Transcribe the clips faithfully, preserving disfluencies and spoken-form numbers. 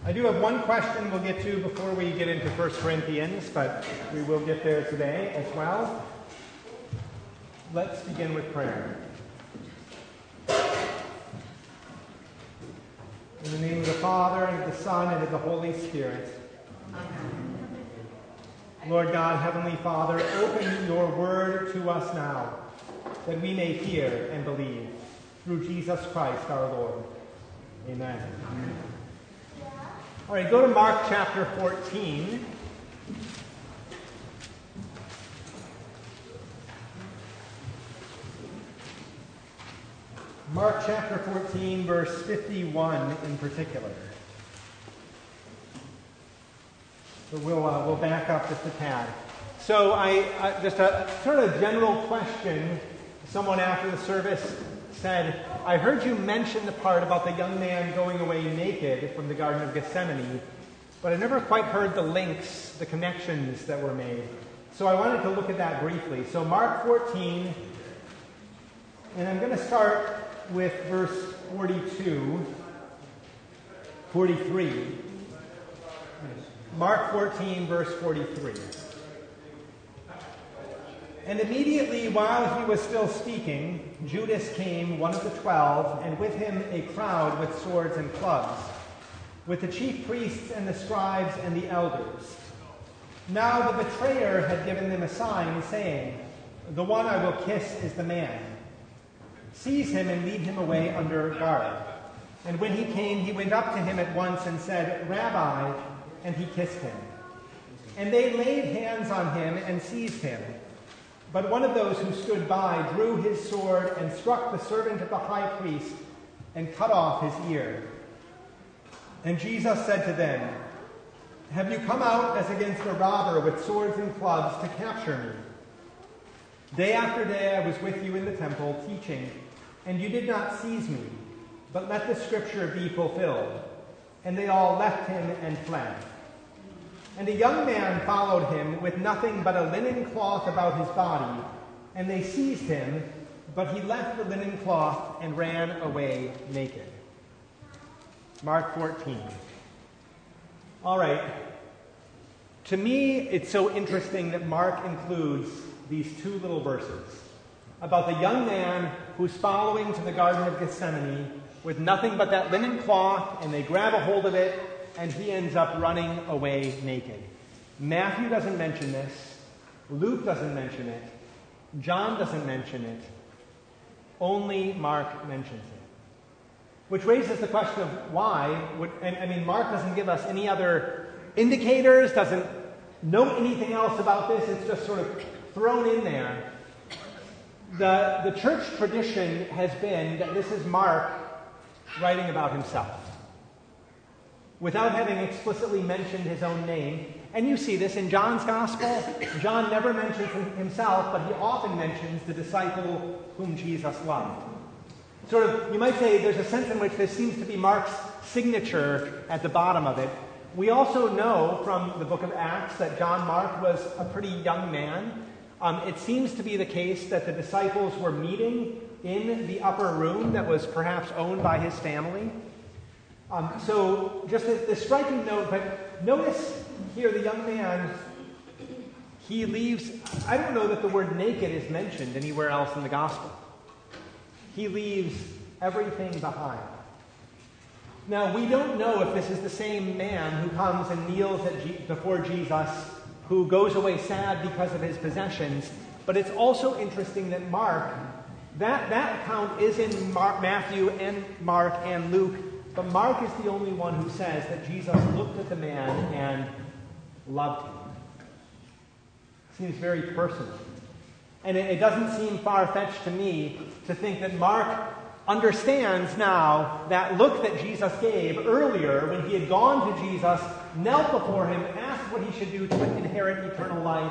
I do have one question we'll get to before we get into First Corinthians, but we will get there today as well. Let's begin with prayer. In the name of the Father, and of the Son, and of the Holy Spirit. Amen. Lord God, Heavenly Father, open your word to us now, that we may hear and believe, through Jesus Christ our Lord. Amen. Amen. All right, go to Mark chapter fourteen. Mark chapter fourteen, verse fifty-one in particular. So we'll uh, we'll back up just a tad. So I uh, just a sort of general question. Someone after the service said, I heard you mention the part about the young man going away naked from the Garden of Gethsemane, but I never quite heard the links, the connections that were made. So I wanted to look at that briefly. So Mark fourteen, and I'm going to start with verse forty-two, forty-three. Mark fourteen, verse forty-three. And immediately while he was still speaking, Judas came, one of the twelve, and with him a crowd with swords and clubs, with the chief priests and the scribes and the elders. Now the betrayer had given them a sign, saying, The one I will kiss is the man. Seize him and lead him away under guard. And when he came, he went up to him at once and said, Rabbi, and he kissed him. And they laid hands on him and seized him. But one of those who stood by drew his sword and struck the servant of the high priest and cut off his ear. And Jesus said to them, Have you come out as against a robber with swords and clubs to capture me? Day after day I was with you in the temple teaching, and you did not seize me, but let the scripture be fulfilled. And they all left him and fled. And a young man followed him with nothing but a linen cloth about his body, and they seized him, but he left the linen cloth and ran away naked. Mark fourteen. All right. To me, it's so interesting that Mark includes these two little verses about the young man who's following to the Garden of Gethsemane with nothing but that linen cloth, and they grab a hold of it, and he ends up running away naked. Matthew doesn't mention this. Luke doesn't mention it. John doesn't mention it. Only Mark mentions it. Which raises the question of why. Would, and I mean, Mark doesn't give us any other indicators, doesn't note anything else about this. It's just sort of thrown in there. The, the church tradition has been that this is Mark writing about himself, without having explicitly mentioned his own name. And you see this in John's Gospel. John never mentions himself, but he often mentions the disciple whom Jesus loved. Sort of, you might say there's a sense in which this seems to be Mark's signature at the bottom of it. We also know from the book of Acts that John Mark was a pretty young man. Um, it seems to be the case that the disciples were meeting in the upper room that was perhaps owned by his family. Um, so just a, a striking note, but notice here the young man, he leaves, I don't know that the word naked is mentioned anywhere else in the gospel. He leaves everything behind. Now, we don't know if this is the same man who comes and kneels at G- before Jesus, who goes away sad because of his possessions, but it's also interesting that Mark, that, that account is in Mark, Matthew and Mark and Luke, but Mark is the only one who says that Jesus looked at the man and loved him. Seems very personal. And it, it doesn't seem far-fetched to me to think that Mark understands now that look that Jesus gave earlier when he had gone to Jesus, knelt before him, asked what he should do to inherit eternal life.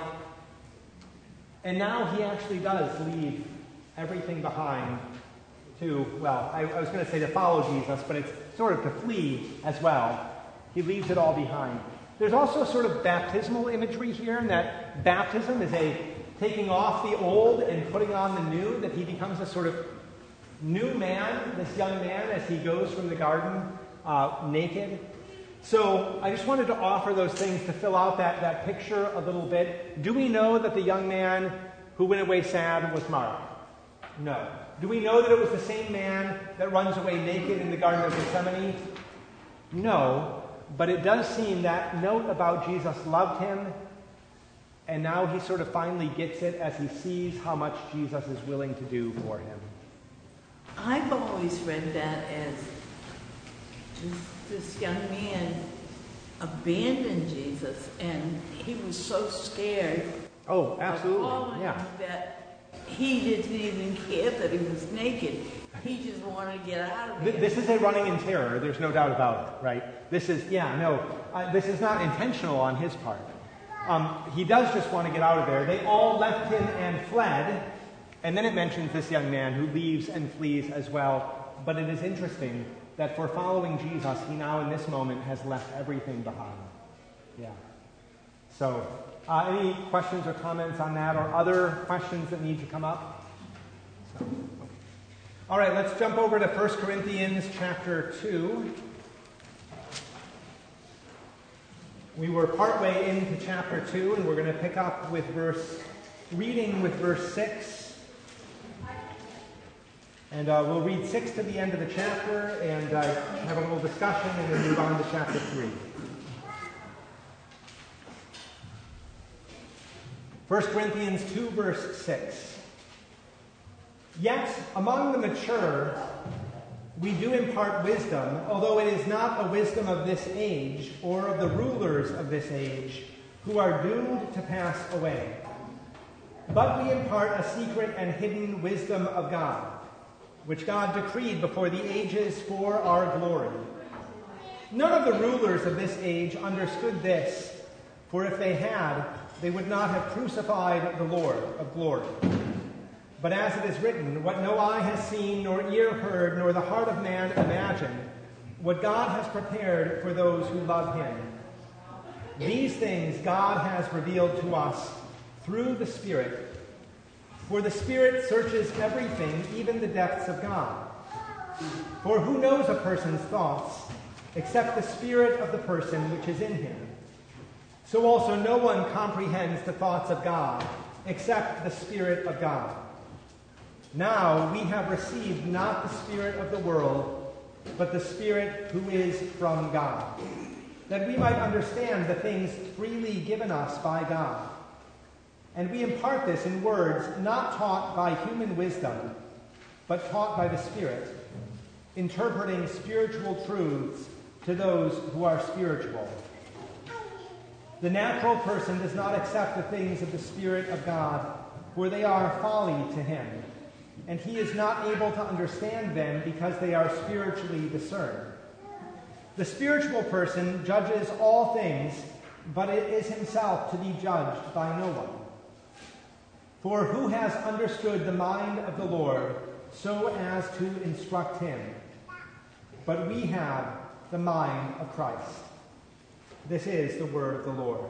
And now he actually does leave everything behind to, well, I, I was going to say to follow Jesus, but it's sort of to flee as well. He leaves it all behind. There's also sort of baptismal imagery here, in that baptism is a taking off the old and putting on the new, that he becomes a sort of new man, this young man, as he goes from the garden uh, naked. So I just wanted to offer those things to fill out that, that picture a little bit. Do we know that the young man who went away sad was Mark? No. Do we know that it was the same man that runs away naked in the Garden of Gethsemane? No. But it does seem that note about Jesus loved him, and now he sort of finally gets it as he sees how much Jesus is willing to do for him. I've always read that as just this young man abandoned Jesus, and he was so scared. Oh, absolutely. Of yeah. That he didn't even care that he was naked. He just wanted to get out of there. This is a running in terror. There's no doubt about it, right? This is, yeah, no, uh, this is not intentional on his part. Um, he does just want to get out of there. They all left him and fled. And then it mentions this young man who leaves and flees as well. But it is interesting that for following Jesus, he now in this moment has left everything behind. Yeah. So, uh, any questions or comments on that, or other questions that need to come up? So, okay. All right, let's jump over to First Corinthians chapter two. We were partway into chapter two, and we're going to pick up with verse, reading with verse six. And uh, we'll read six to the end of the chapter and uh, have a little discussion and then move on to chapter three. First Corinthians two, verse six. Yet among the mature we do impart wisdom, although it is not a wisdom of this age or of the rulers of this age, who are doomed to pass away. But we impart a secret and hidden wisdom of God, which God decreed before the ages for our glory. None of the rulers of this age understood this, for if they had, they would not have crucified the Lord of glory. But as it is written, what no eye has seen, nor ear heard, nor the heart of man imagined, what God has prepared for those who love him. These things God has revealed to us through the Spirit. For the Spirit searches everything, even the depths of God. For who knows a person's thoughts, except the spirit of the person which is in him? So also no one comprehends the thoughts of God, except the Spirit of God. Now we have received not the spirit of the world, but the Spirit who is from God, that we might understand the things freely given us by God. And we impart this in words not taught by human wisdom, but taught by the Spirit, interpreting spiritual truths to those who are spiritual. The natural person does not accept the things of the Spirit of God, for they are folly to him, and he is not able to understand them because they are spiritually discerned. The spiritual person judges all things, but it is himself to be judged by no one. For who has understood the mind of the Lord so as to instruct him? But we have the mind of Christ. This is the word of the Lord.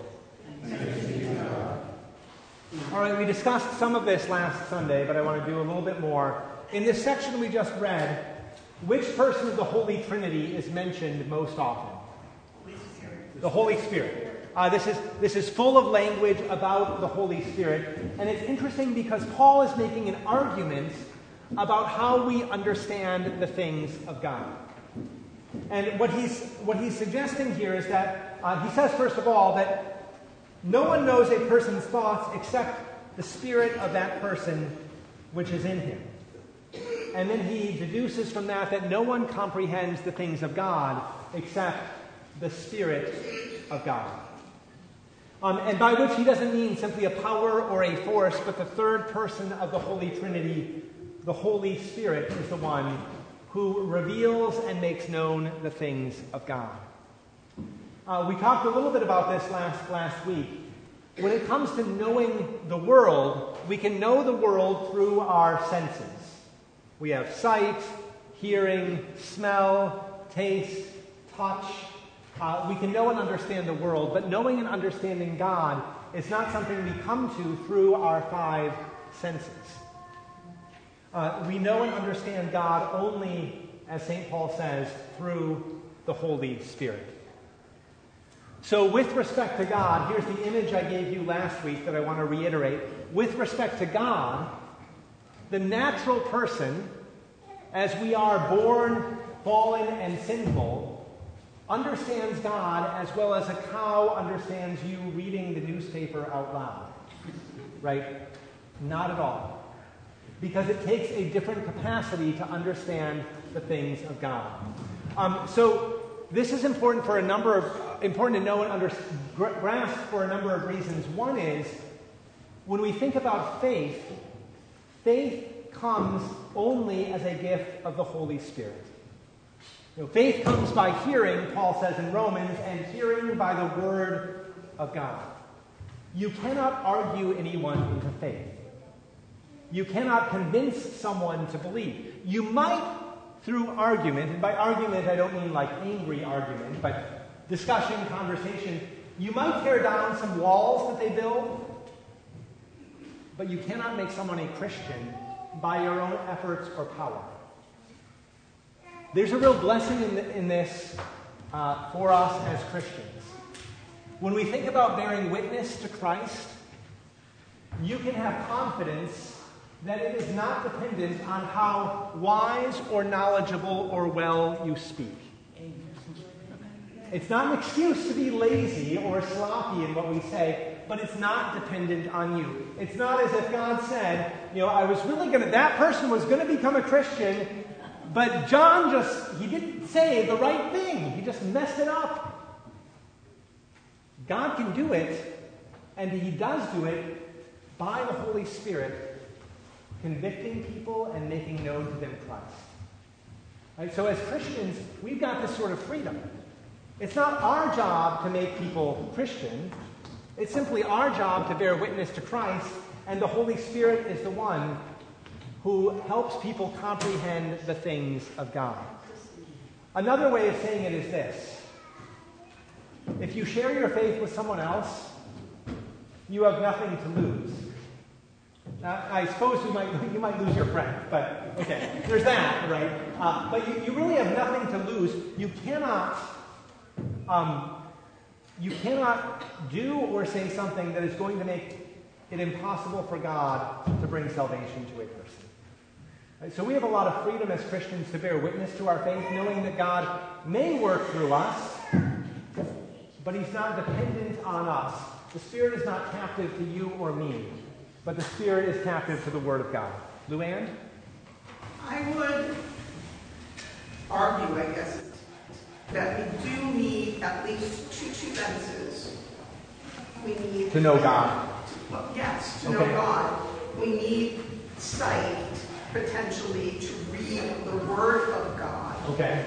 All right, we discussed some of this last Sunday, but I want to do a little bit more. In this section we just read, which person of the Holy Trinity is mentioned most often? The Holy Spirit. Uh, this is this is full of language about the Holy Spirit, and it's interesting because Paul is making an argument about how we understand the things of God. And what he's what he's suggesting here is that uh, he says, first of all, that no one knows a person's thoughts except the spirit of that person which is in him. And then he deduces from that that no one comprehends the things of God except the Spirit of God. Um, and by which he doesn't mean simply a power or a force, but the third person of the Holy Trinity, the Holy Spirit, is the one who reveals and makes known the things of God. Uh, we talked a little bit about this last, last week. When it comes to knowing the world, we can know the world through our senses. We have sight, hearing, smell, taste, touch. Uh, we can know and understand the world, but knowing and understanding God is not something we come to through our five senses. Uh, we know and understand God only, as Saint Paul says, through the Holy Spirit. So with respect to God, here's the image I gave you last week that I want to reiterate. With respect to God, the natural person, as we are born, fallen, and sinful, understands God as well as a cow understands you reading the newspaper out loud. Right? Not at all. Because it takes a different capacity to understand the things of God. Um, so this is important for a number of important to know and under, grasp for a number of reasons. One is, when we think about faith, faith comes only as a gift of the Holy Spirit. You know, faith comes by hearing, Paul says in Romans, and hearing by the word of God. You cannot argue anyone into faith. You cannot convince someone to believe. You might, through argument, and by argument I don't mean like angry argument, but discussion, conversation, you might tear down some walls that they build, but you cannot make someone a Christian by your own efforts or power. There's a real blessing in, the, in this uh, for us as Christians. When we think about bearing witness to Christ, you can have confidence that it is not dependent on how wise or knowledgeable or well you speak. It's not an excuse to be lazy or sloppy in what we say, but it's not dependent on you. It's not as if God said, you know, I was really going to, that person was going to become a Christian, but John just, he didn't say the right thing. He just messed it up. God can do it, and he does do it by the Holy Spirit, convicting people and making known to them Christ. Right? So as Christians, we've got this sort of freedom. It's not our job to make people Christian. It's simply our job to bear witness to Christ, and the Holy Spirit is the one who helps people comprehend the things of God. Another way of saying it is this. If you share your faith with someone else, you have nothing to lose. Now, I suppose you might you might lose your friend, but okay, there's that, right? Uh, but you, you really have nothing to lose. You cannot um, you cannot do or say something that is going to make it impossible for God to bring salvation to a person. Right? So we have a lot of freedom as Christians to bear witness to our faith, knowing that God may work through us, but he's not dependent on us. The Spirit is not captive to you or me, but the Spirit is captive to the Word of God. Luann? I would argue, I guess, that we do need at least two, two senses. We need... To know God. Well, yes, to Okay. know God. We need sight, potentially, to read the Word of God. Okay.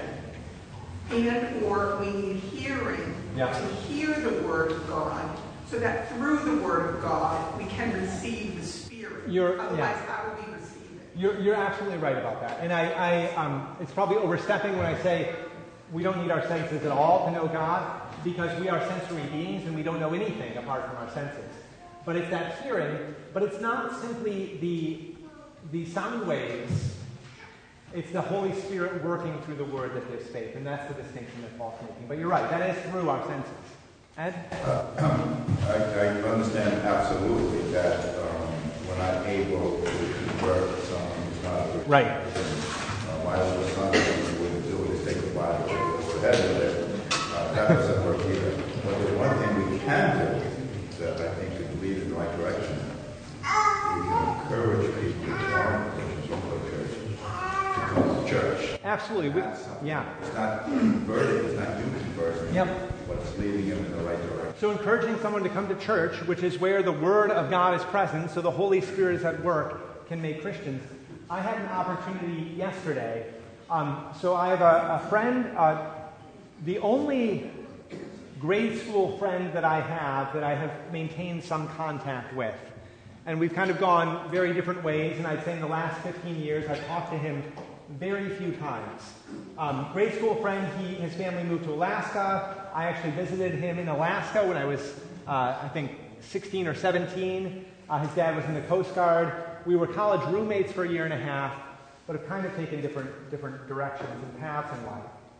And or we need hearing Yeah. to hear the Word of God, so that through the Word of God we can receive the Spirit. You're- Otherwise, yeah. how do we receive it? You're, you're absolutely right about that. And I, I um, it's probably overstepping when I say we don't need our senses at all to know God, because we are sensory beings and we don't know anything apart from our senses. But it's that hearing, but it's not simply the, the sound waves. It's the Holy Spirit working through the Word that gives faith, and that's the distinction that Paul's making. But you're right, that is through our senses. Ed? Uh, I, I understand absolutely that um, when I'm able to convert someone who's not a Christian, Right. uh, my older son wouldn't do it, is take the Bible and go ahead with it. Uh, that doesn't work either. But there's one thing we can do that I think could lead in the right direction. We can encourage people who aren't Christians or go to church to come to church. Absolutely. We, That's something. yeah. It's not converting, it's not you converting. Yep. But it's leading them in the right direction. So encouraging someone to come to church, which is where the Word of God is present, so the Holy Spirit is at work, can make Christians. I had an opportunity yesterday. Um, so I have a, a friend, uh, the only grade school friend that I have that I have maintained some contact with. And we've kind of gone very different ways, and I'd say in the last fifteen years I've talked to him very few times. Um, grade school friend, he, his family moved to Alaska. I actually visited him in Alaska when I was, uh, I think, sixteen or seventeen. Uh, his dad was in the Coast Guard. We were college roommates for a year and a half, but have kind of taken different, different directions and paths in life.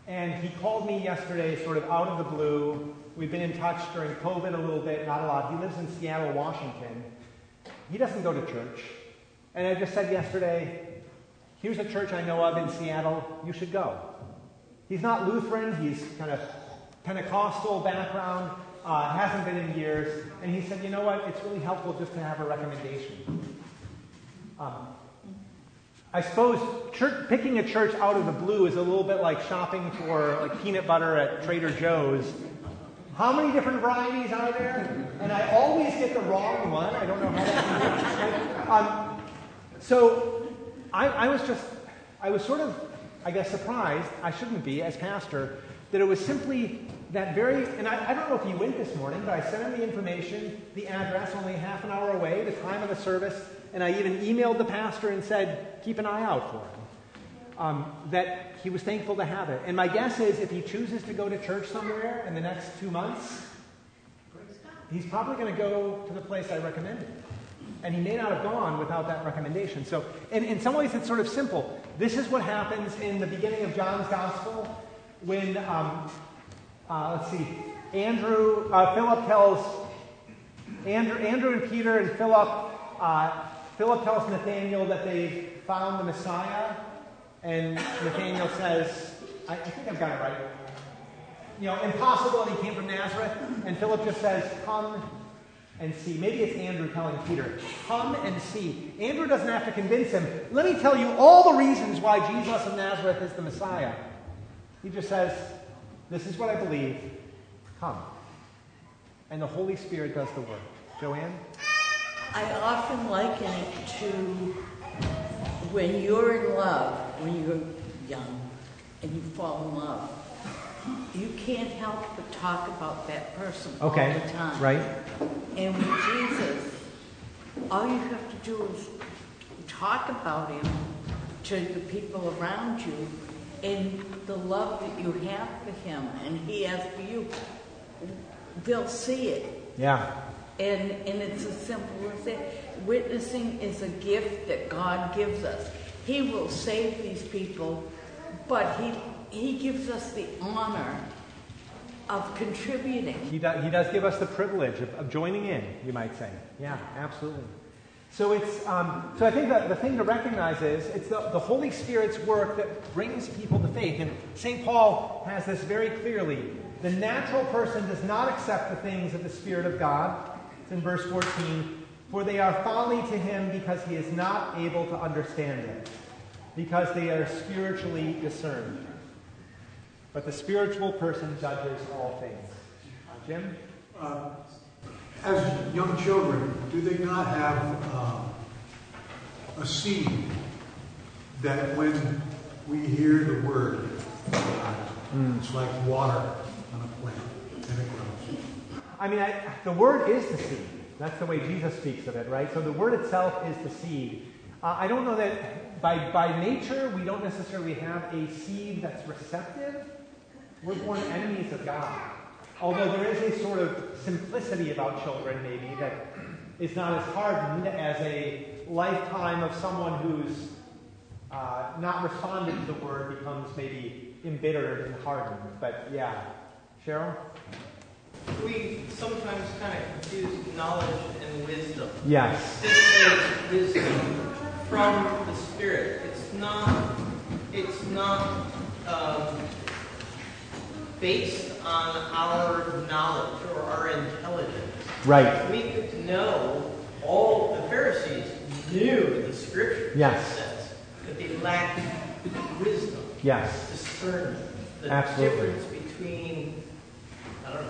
And he called me yesterday sort of out of the blue. We've been in touch during COVID a little bit, not a lot. He lives in Seattle, Washington. He doesn't go to church. And I just said yesterday, here's a church I know of in Seattle. You should go. He's not Lutheran. He's kind of Pentecostal background. Uh, hasn't been in years. And he said, you know what? It's really helpful just to have a recommendation. Um, I suppose church, picking a church out of the blue is a little bit like shopping for like peanut butter at Trader Joe's. How many different varieties are there? And I always get the wrong one. I don't know how that um, So I, I was just, I was sort of, I guess, surprised, I shouldn't be, as pastor, that it was simply that very, and I, I don't know if he went this morning, but I sent him the information, the address, only half an hour away, the time of the service, and I even emailed the pastor and said, keep an eye out for him. Um, that he was thankful to have it. And my guess is if he chooses to go to church somewhere in the next two months, he's probably going to go to the place I recommended. And he may not have gone without that recommendation. So in, in some ways it's sort of simple. This is what happens in the beginning of John's Gospel when, um, uh, let's see, Andrew, uh, Philip tells, Andrew, Andrew and Peter and Philip, uh, Philip tells Nathanael that they found the Messiah, and Nathanael says, I, I think I've got it right, you know, impossible, and he came from Nazareth, and Philip just says, come and see. Maybe it's Andrew telling Peter, come and see. Andrew doesn't have to convince him, let me tell you all the reasons why Jesus of Nazareth is the Messiah. He just says, this is what I believe, come. And the Holy Spirit does the work. Joanne? I often liken it to when you're in love, when you're young, and you fall in love. You can't help but talk about that person okay. all the time. Right. And with Jesus, all you have to do is talk about him to the people around you and the love that you have for him and he has for you. They'll see it. Yeah. And and it's as simple as that. Witnessing is a gift that God gives us. He will save these people, but he he gives us the honor of contributing. He does, he does give us the privilege of, of joining in, you might say. Yeah, absolutely. So it's um, so I think that the thing to recognize is it's the, the Holy Spirit's work that brings people to faith. And Saint Paul has this very clearly. The natural person does not accept the things of the Spirit of God. It's in verse fourteen. For they are folly to him because he is not able to understand it, because they are spiritually discerned. But the spiritual person judges all things. Jim? Uh, as young children, do they not have uh, a seed that when we hear the word, uh, mm. it's like water on a plant and it grows? I mean, I, the word is the seed. That's the way Jesus speaks of it, right? So the word itself is the seed. Uh, I don't know that by, by nature we don't necessarily have a seed that's receptive. We're born enemies of God. Although there is a sort of simplicity about children, maybe, that is not as hardened as a lifetime of someone who's uh, not responded to the word becomes maybe embittered and hardened. But yeah. Cheryl? We sometimes kind of confuse knowledge and wisdom. Yes. This is wisdom from the Spirit. It's not. It's not um, based on our knowledge or our intelligence. Right. We could know all. The Pharisees knew the Scripture. Yes. Says, but they lacked wisdom. Yes. Discernment. The Absolutely. difference between, I don't know.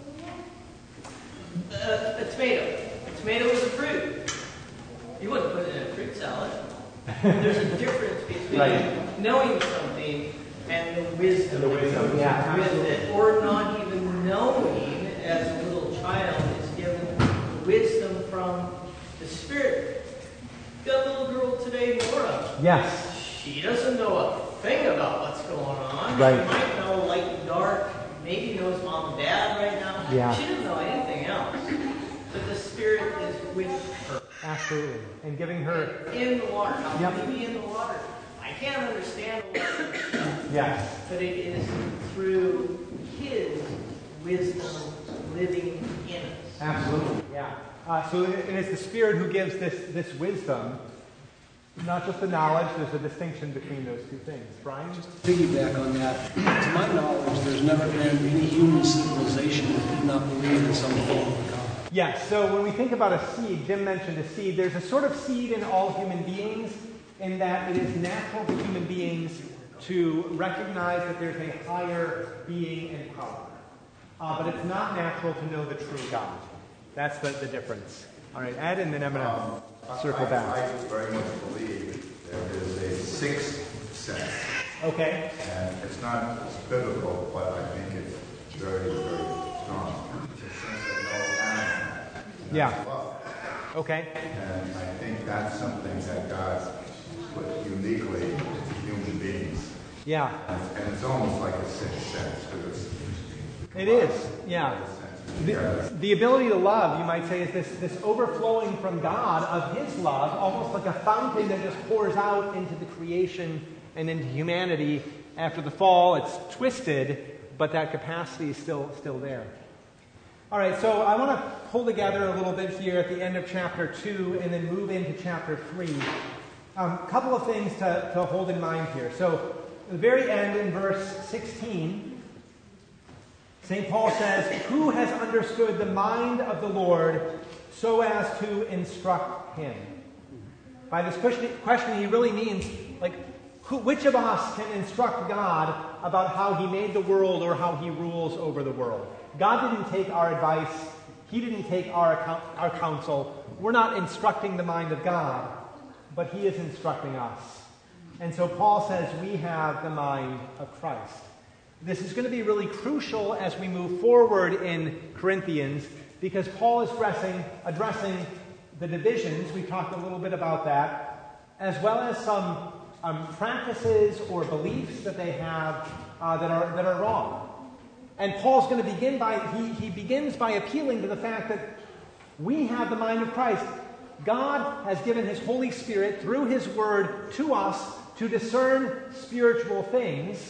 Uh, a tomato. A tomato is a fruit. You wouldn't put it in a fruit salad. There's a difference between right. knowing something and the wisdom, the wisdom. Yeah, with it, or not even knowing. As a little child is given wisdom from the Spirit. Got a little girl today, Laura. Yes. She doesn't know a thing about what's going on. Right. She might know light and dark. Maybe knows mom and dad right now. Yeah. She doesn't know anything else. But the Spirit is with her. Absolutely. And giving her... In the water. How yep. can you be in the water? I can't understand a lot of stuff, Yes. but it is through His wisdom living in us. Absolutely. Yeah. Uh, so it is the Spirit who gives this, this wisdom, not just the knowledge. There's a distinction between those two things. Brian? Piggyback on that. To my knowledge, there's never been any human civilization that did not believe in some form of God. Yes. So when we think about a seed, Jim mentioned a seed. There's a sort of seed in all human beings in that it is natural to human beings to recognize that there's a higher being and power. Uh, but it's not natural to know the true God. That's the, the difference. All right, Ed, and then I'm going to Um, circle I, back. I very much believe there is a sixth sense. Okay. And it's not biblical, but I think it's very, very strong. It's a sense that no animal has. And Yeah. that's love. Okay. And I think that's something that God put uniquely to human beings. Yeah. And, and it's almost like a sixth sense. Because it's, It is. Yeah. The, the ability to love, you might say, is this, this overflowing from God of His love, almost like a fountain that just pours out into the creation and into humanity. After the fall, it's twisted, but that capacity is still, still there. All right, so I want to pull together a little bit here at the end of chapter two and then move into chapter three. A um, couple of things to, to hold in mind here. So, at the very end in verse sixteen, Saint Paul says, "Who has understood the mind of the Lord so as to instruct him?" By this question, he really means, like, who, which of us can instruct God about how He made the world or how He rules over the world? God didn't take our advice. He didn't take our, account, our counsel. We're not instructing the mind of God, but He is instructing us. And so Paul says we have the mind of Christ. This is going to be really crucial as we move forward in Corinthians, because Paul is addressing, addressing the divisions. We talked a little bit about that, as well as some um, practices or beliefs that they have uh, that are that are wrong. And Paul's going to begin by he he begins by appealing to the fact that we have the mind of Christ. God has given His Holy Spirit through His Word to us to discern spiritual things.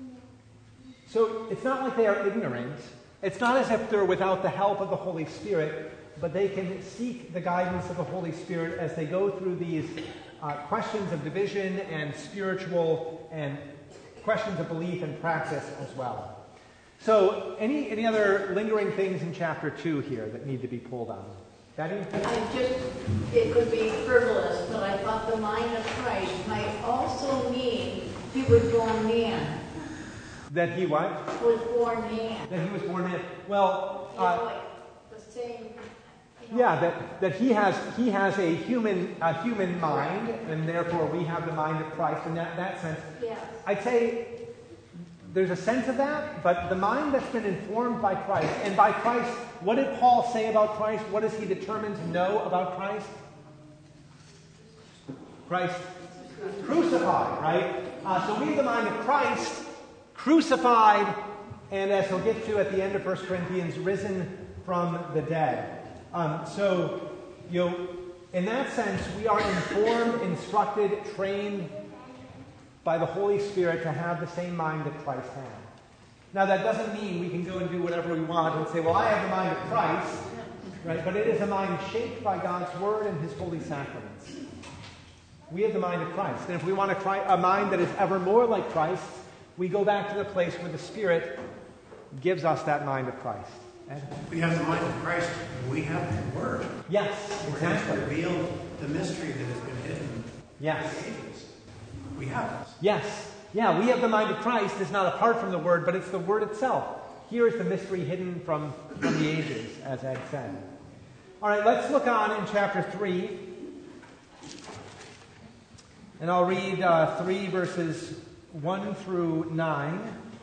So it's not like they are ignorant. It's not as if they're without the help of the Holy Spirit, but they can seek the guidance of the Holy Spirit as they go through these uh, questions of division and spiritual and questions of belief and practice as well. So any any other lingering things in chapter two here that need to be pulled on? Betty? I just, it could be frivolous, but I thought the mind of Christ might also mean He was born man. That he what? Was born man. That he was born in. Well, You know, uh, like the same. You know, yeah, that, that he has he has a human a human mind, and therefore we have the mind of Christ in that, that sense. Yeah. I'd say there's a sense of that, but the mind that's been informed by Christ, and by Christ, what did Paul say about Christ? What is he determined to know about Christ? Christ crucified, right? Uh, so we have the mind of Christ, crucified, and as he'll get to at the end of First Corinthians, risen from the dead. Um, so, you know, in that sense, we are informed, instructed, trained by the Holy Spirit to have the same mind that Christ had. Now, that doesn't mean we can go and do whatever we want and say, well, I have the mind of Christ, right? But it is a mind shaped by God's Word and His holy sacraments. We have the mind of Christ. And if we want to try a mind that is ever more like Christ, we go back to the place where the Spirit gives us that mind of Christ. Ed? We have the mind of Christ. We have the Word. Yes, Where He has exactly. revealed the mystery that has been hidden Yes. for ages. We have this. Yes. Yeah, we have the mind of Christ. It's not apart from the Word, but it's the Word itself. Here is the mystery hidden from, from the ages, as Ed said. All right, let's look on in chapter three. And I'll read uh, three verses one through nine.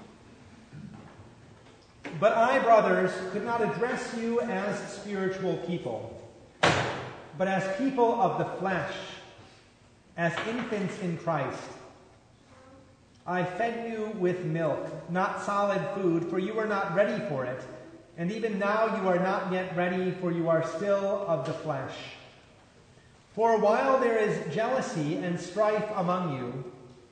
"But I, brothers, could not address you as spiritual people, but as people of the flesh, as infants in Christ. I fed you with milk, not solid food, for you were not ready for it. And even now you are not yet ready, for you are still of the flesh. For while there is jealousy and strife among you,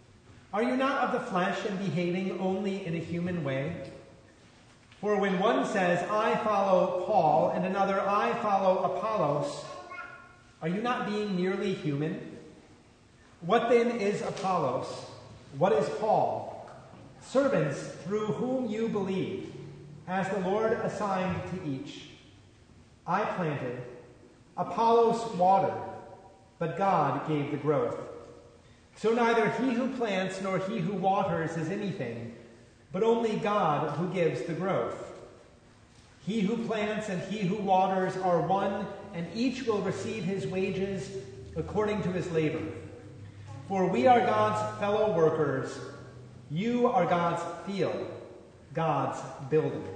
Are you not of the flesh and behaving only in a human way? For when one says, I follow Paul, and another, I follow Apollos, are you not being merely human? What then is Apollos? What is Paul? Servants through whom you believe, as the Lord assigned to each. I planted, Apollos watered, but God gave the growth. So neither he who plants nor he who waters is anything, but only God who gives the growth. He who plants and he who waters are one, and each will receive his wages according to his labor. For we are God's fellow workers. You are God's field, God's building.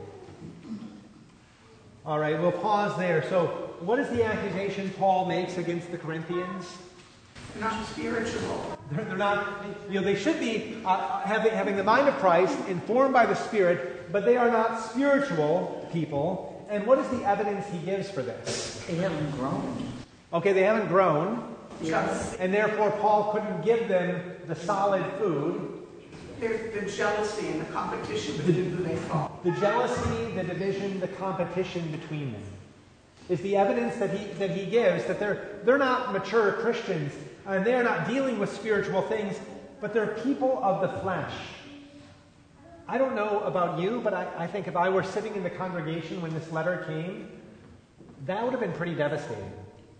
All right, we'll pause there. So what is the accusation Paul makes against the Corinthians? Not spiritual. They're, they're not, you know, they should be uh, having, having the mind of Christ, informed by the Spirit, but they are not spiritual people. And what is the evidence he gives for this? They haven't grown. Okay, they haven't grown. Yes. And therefore Paul couldn't give them the solid food. There's the jealousy and the competition between who they follow. The jealousy, the division, the competition between them is the evidence that he that he gives that they're they're not mature Christians and they're not dealing with spiritual things, but they're people of the flesh. I don't know about you, but I, I think if I were sitting in the congregation when this letter came, that would have been pretty devastating.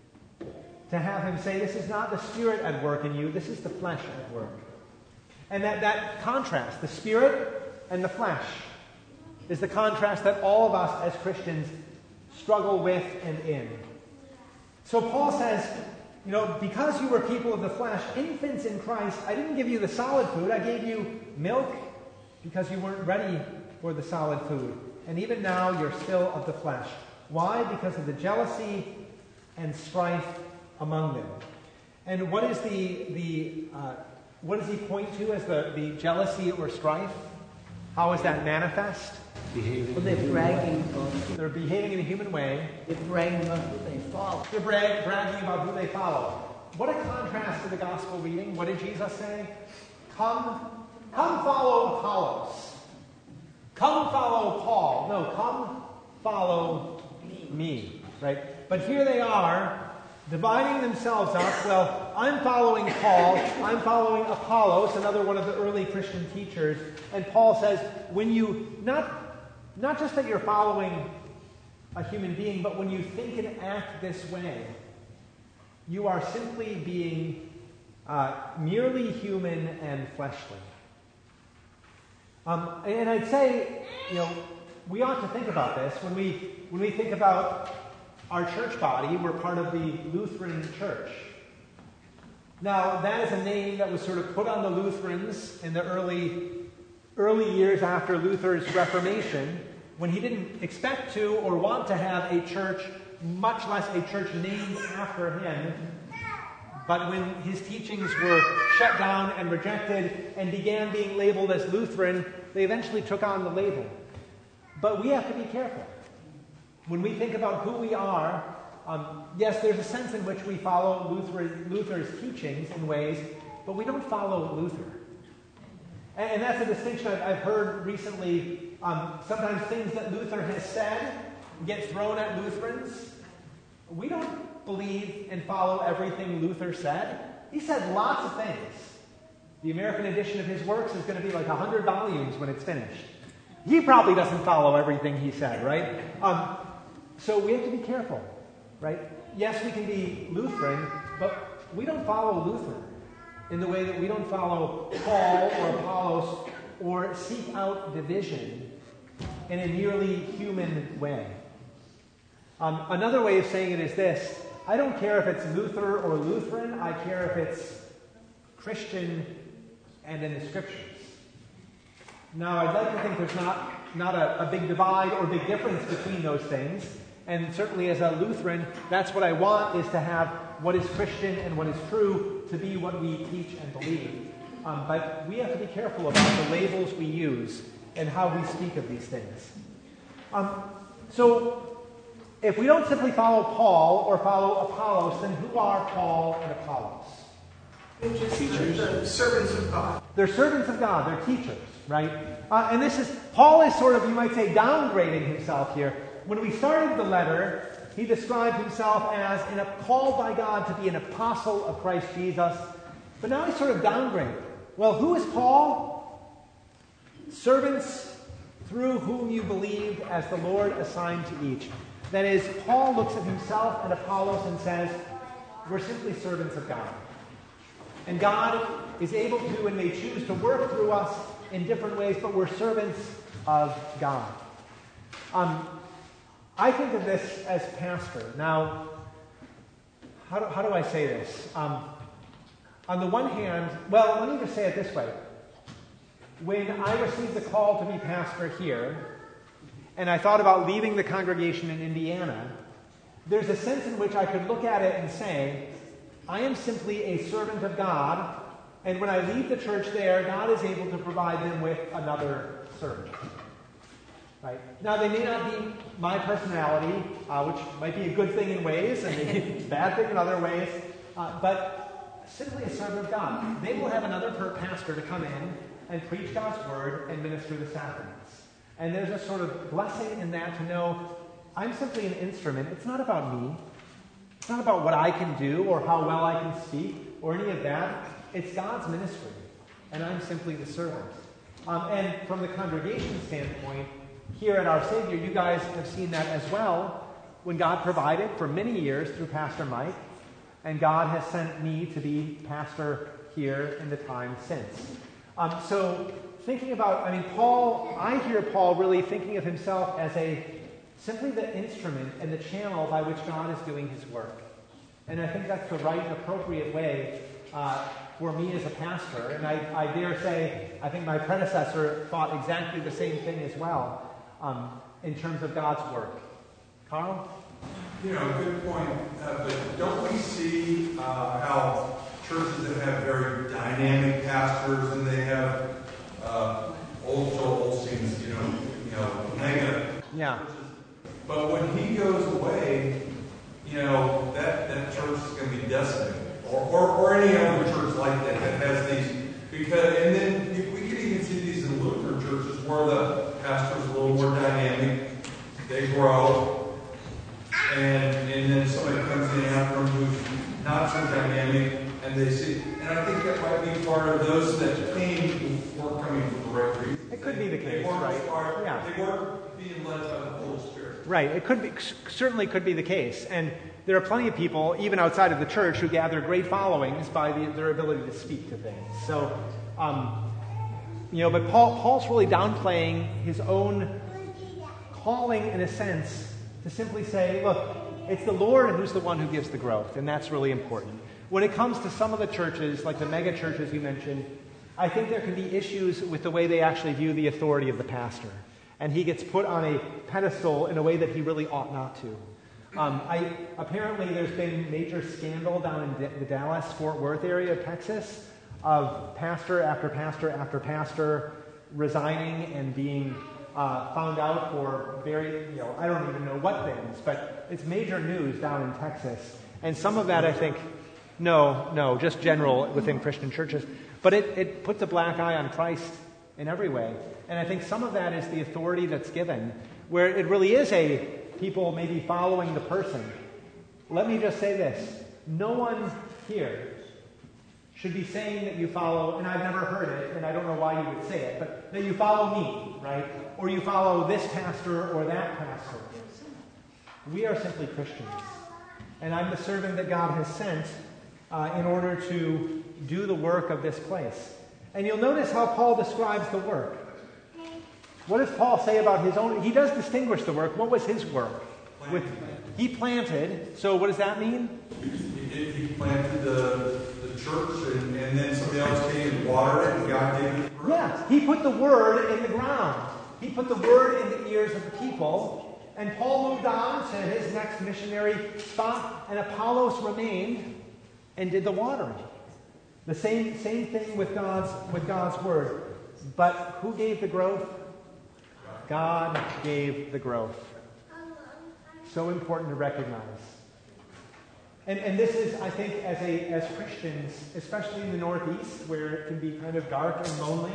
To have him say, this is not the Spirit at work in you, this is the flesh at work. And that, that contrast, the Spirit and the flesh, is the contrast that all of us as Christians struggle with and in. So Paul says, you know, because you were people of the flesh, infants in Christ, I didn't give you the solid food, I gave you milk because you weren't ready for the solid food. And even now you're still of the flesh. Why? Because of the jealousy and strife among them. And what is the, the uh, what does he point to as the, the jealousy or strife? How is that manifest? Behaving. Well, they're bragging about They're behaving in a human way. They're bragging about who they follow. They're brag, bragging about who they follow. What a contrast to the gospel reading. What did Jesus say? Come, come follow Apollos. Come follow Paul. No, come follow me. me. Right? But here they are, dividing themselves up. Well, I'm following Paul. I'm following Apollos, another one of the early Christian teachers. And Paul says, when you, not, not just that you're following a human being, but when you think and act this way, you are simply being uh, merely human and fleshly. Um, and I'd say, you know, we ought to think about this when we when we think about our church body. We're part of the Lutheran Church. Now, that is a name that was sort of put on the Lutherans in the early early years after Luther's Reformation, when he didn't expect to or want to have a church, much less a church named after him. But when his teachings were shut down and rejected and began being labeled as Lutheran, they eventually took on the label. But we have to be careful. When we think about who we are, um, yes, there's a sense in which we follow Luther, Luther's teachings in ways, but we don't follow Luther. And, and that's a distinction I've, I've heard recently. Um, sometimes things that Luther has said get thrown at Lutherans. We don't believe and follow everything Luther said. He said lots of things. The American edition of his works is going to be like one hundred volumes when it's finished. He probably doesn't follow everything he said, right? Um, so we have to be careful, right? Yes, we can be Lutheran, but we don't follow Luther in the way that we don't follow Paul or Apollos or seek out division in a merely human way. Um, another way of saying it is this: I don't care if it's Luther or Lutheran, I care if it's Christian and in the Scriptures. Now, I'd like to think there's not, not a, a big divide or big difference between those things. And certainly as a Lutheran, that's what I want, is to have what is Christian and what is true to be what we teach and believe. Um, but we have to be careful about the labels we use and how we speak of these things. Um, so, if we don't simply follow Paul or follow Apollos, then who are Paul and Apollos? They're just the, the servants of God. They're servants of God. They're teachers, right? Uh, and this is, Paul is sort of, you might say, downgrading himself here. When we started the letter, he described himself as in a, called by God to be an apostle of Christ Jesus. But now he's sort of downgraded. Well, who is Paul? Servants through whom you believed as the Lord assigned to each. That is, Paul looks at himself and Apollos and says, we're simply servants of God. And God is able to and may choose to work through us in different ways, but we're servants of God. Um, I think of this as pastor. Now, how do, how do I say this? Um, on the one hand, well, let me just say it this way. When I received the call to be pastor here, and I thought about leaving the congregation in Indiana, there's a sense in which I could look at it and say, I am simply a servant of God, and when I leave the church there, God is able to provide them with another servant. Right? Now, they may not be my personality, uh, which might be a good thing in ways, and maybe a bad thing in other ways, uh, but simply a servant of God. They will have another per pastor to come in and preach God's word and minister the sacraments. And there's a sort of blessing in that to know I'm simply an instrument. It's not about me. It's not about what I can do or how well I can speak or any of that. It's God's ministry, and I'm simply the servant. Um, and from the congregation standpoint, here at Our Savior, you guys have seen that as well when God provided for many years through Pastor Mike, and God has sent me to be pastor here in the time since. Um, so thinking about, I mean, Paul, I hear Paul really thinking of himself as a simply the instrument and the channel by which God is doing his work. And I think that's the right and appropriate way uh, for me as a pastor. And I, I dare say, I think my predecessor thought exactly the same thing as well um, in terms of God's work. Carl? You know, good point. Uh, but don't we see uh, how churches that have very dynamic pastors and they have uh, old Joel Osteen's, you know, you know, mega yeah. churches. But when he goes away, you know, that, that church is going to be decimated. Or, or, or any other church like that that has these. Because, and then we can even see these in Lutheran churches where the pastor's a little more dynamic. They grow. And, and then somebody comes in after them who's not so dynamic. And they see. And I think that might be part of those that came weren't coming for the right reason. It could be the case, they weren't right? Inspired, yeah. They weren't being led by the Holy Spirit. Right. It could be, certainly could be the case. And there are plenty of people, even outside of the church, who gather great followings by the, their ability to speak to things. So, um, you know, but Paul, Paul's really downplaying his own calling, in a sense, to simply say, look, it's the Lord who's the one who gives the growth, and that's really important. When it comes to some of the churches, like the mega churches you mentioned, I think there can be issues with the way they actually view the authority of the pastor. And he gets put on a pedestal in a way that he really ought not to. Um, I, apparently there's been major scandal down in D- the Dallas-Fort Worth area of Texas of pastor after pastor after pastor resigning and being uh, found out for very, you know, I don't even know what things, but it's major news down in Texas. And some of that, I think, no, no, just general within Christian churches. But it, it puts a black eye on Christ in every way. And I think some of that is the authority that's given, where it really is a people maybe following the person. Let me just say this. No one here should be saying that you follow, and I've never heard it, and I don't know why you would say it, but that you follow me, right? Or you follow this pastor or that pastor. We are simply Christians. And I'm the servant that God has sent uh, in order to do the work of this place. And you'll notice how Paul describes the work. What does Paul say about his own? He does distinguish the work. What was his work? With, he planted. So what does that mean? He, did, he planted the, the church, and, and then somebody else came and watered it, and God gave it fruit. Yeah, he put the word in the ground. He put the word in the ears of the people. And Paul moved on to his next missionary spot, and Apollos remained and did the watering. The same, same thing with God's, with God's word. But who gave the growth? God gave the growth. So important to recognize. And, and this is, I think, as a as Christians, especially in the Northeast, where it can be kind of dark and lonely,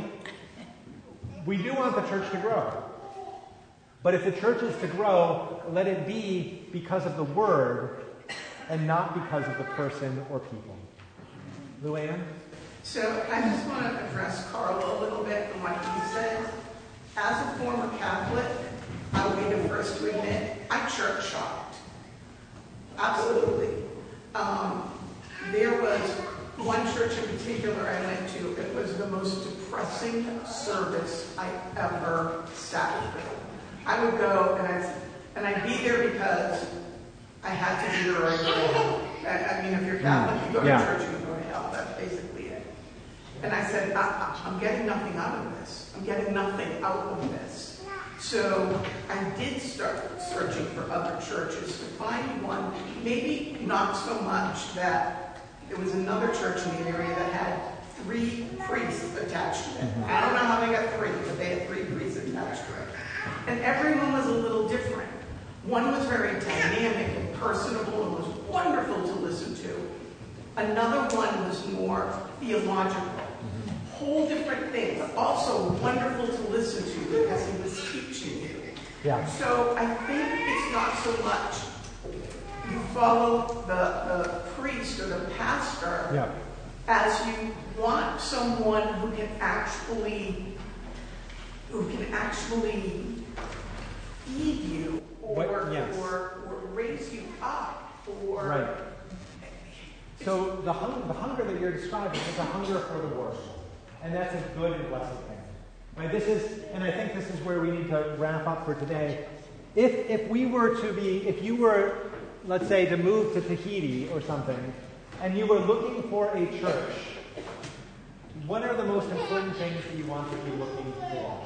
we do want the church to grow. But if the church is to grow, let it be because of the word and not because of the person or people. Luann? So I just want to address Carl a little bit from what he said. As a former Catholic, I will be the first to admit I church shopped. Absolutely. Um, there was one church in particular I went to. It was the most depressing service I ever sat through. I would go and I and I'd be there because I had to be there or I go to hell. I, I mean, if you're Catholic, you go Yeah. to church, you go to hell. That's basically it. And I said, I, I, I'm getting nothing out of this. I'm getting nothing out of this. So I did start searching for other churches to find one, maybe not so much that there was another church in the area that had three priests attached to it. I don't know how they got three, but they had three priests attached to it. And everyone was a little different. One was very dynamic and personable and was wonderful to listen to. Another one was more theological. Whole different thing, but also wonderful to listen to because he was teaching you. Yeah. So I think it's not so much you follow the, the priest or the pastor Yeah. as you want someone who can actually who can actually feed you or, What- yes. or, or raise you up or Right. So the, hung, the hunger that you're describing is a hunger for the word. And that's a good and blessed thing. Right? This is, and I think this is where we need to wrap up for today. If if we were to be, if you were, let's say, to move to Tahiti or something, and you were looking for a church, what are the most important things that you want to be looking for?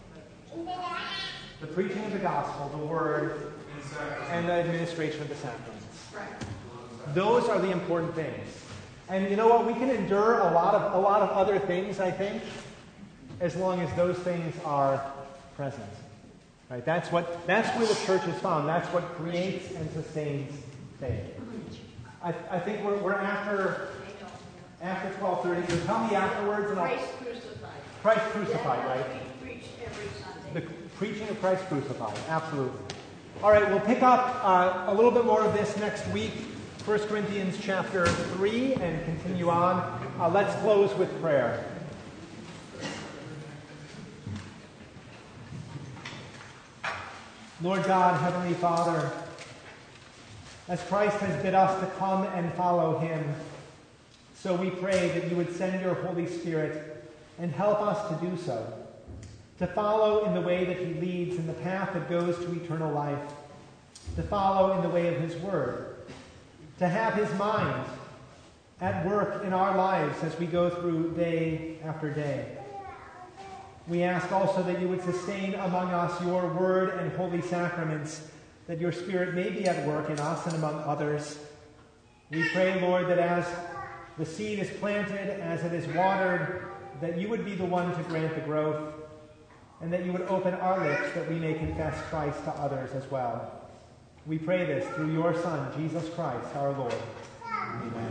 The preaching of the gospel, the word, and the administration of the sacraments. right. Those are the important things. And you know what? We can endure a lot of a lot of other things, I think, as long as those things are present. Right? That's what that's where the church is found. That's what creates and sustains faith. I, I think we're we're after after twelve thirty. So tell me afterwards and I'll Christ crucified. Christ crucified, That right? has to be preached every Sunday. The preaching of Christ crucified. Absolutely. All right, we'll pick up uh, a little bit more of this next week. First Corinthians chapter three, and continue on. Uh, let's close with prayer. Lord God, Heavenly Father, as Christ has bid us to come and follow him, so we pray that you would send your Holy Spirit and help us to do so, to follow in the way that he leads, in the path that goes to eternal life, to follow in the way of his word, to have his mind at work in our lives as we go through day after day. We ask also that you would sustain among us your word and holy sacraments, that your Spirit may be at work in us and among others. We pray, Lord, that as the seed is planted, as it is watered, that you would be the one to grant the growth, and that you would open our lips that we may confess Christ to others as well. We pray this through your Son, Jesus Christ, our Lord. Amen.